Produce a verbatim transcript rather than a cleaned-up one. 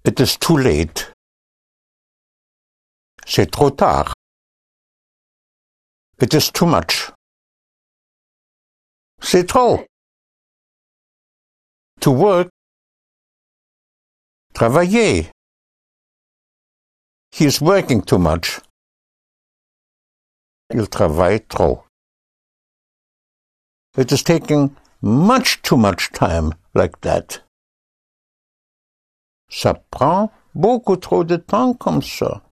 It is too late. C'est trop tard. It is too much. C'est trop. To work. Travailler. He is working too much. Il travaille trop. It is taking much too much time like that. Ça prend beaucoup trop de temps comme ça.